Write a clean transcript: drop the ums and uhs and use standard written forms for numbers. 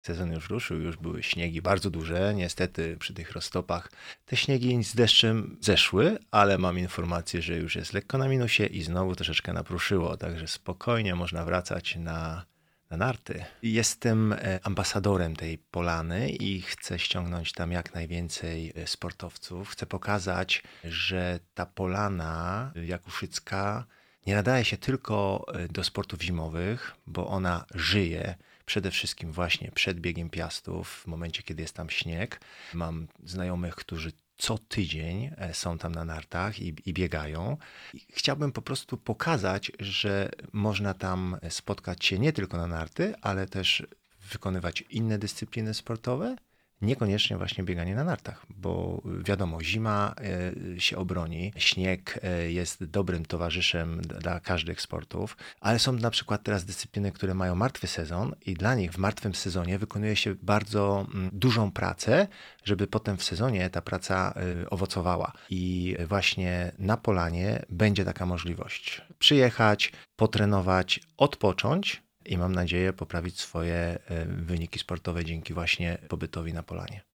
Sezon już ruszył, już były śniegi bardzo duże. Niestety przy tych roztopach te śniegi z deszczem zeszły, ale mam informację, że już jest lekko na minusie i znowu troszeczkę napruszyło, także spokojnie można wracać na narty. Jestem ambasadorem tej polany i chcę ściągnąć tam jak najwięcej sportowców. Chcę pokazać, że ta polana jakuszycka nie nadaje się tylko do sportów zimowych, bo ona żyje przede wszystkim właśnie przed biegiem Piastów, w momencie, kiedy jest tam śnieg. Mam znajomych, którzy co tydzień są tam na nartach i biegają. I chciałbym po prostu pokazać, że można tam spotkać się nie tylko na narty, ale też wykonywać inne dyscypliny sportowe. Niekoniecznie właśnie bieganie na nartach, bo wiadomo, zima się obroni, śnieg jest dobrym towarzyszem dla każdych sportów, ale są na przykład teraz dyscypliny, które mają martwy sezon i dla nich w martwym sezonie wykonuje się bardzo dużą pracę, żeby potem w sezonie ta praca owocowała. I właśnie na polanie będzie taka możliwość. Przyjechać, potrenować, odpocząć, i mam nadzieję poprawić swoje wyniki sportowe dzięki właśnie pobytowi na polanie.